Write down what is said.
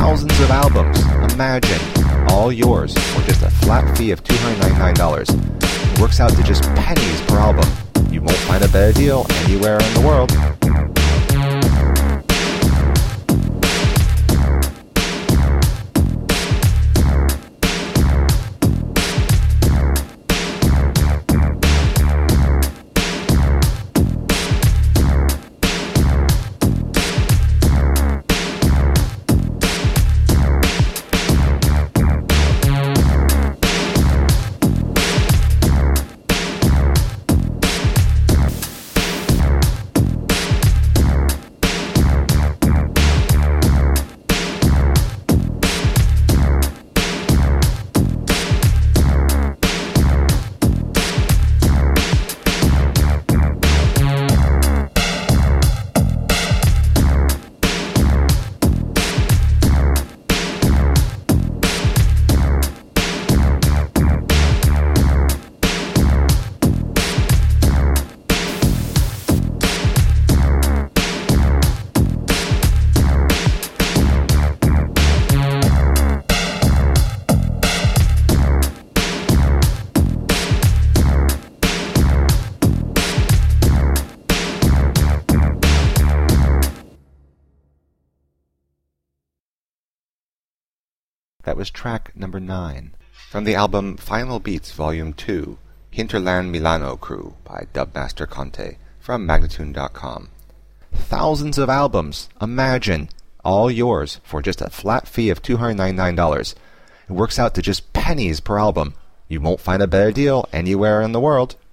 thousands of albums. Imagine, all yours for just a flat fee of $299. It works out to just pennies per album. You won't find a better deal anywhere in the world. That was track number 9 from the album Final Beats Volume 2, Hinterland Milano Crew by Dubmaster Conte from Magnatune.com. Thousands of albums. Imagine, all yours for just a flat fee of $299. It works out to just pennies per album. You won't find a better deal anywhere in the world.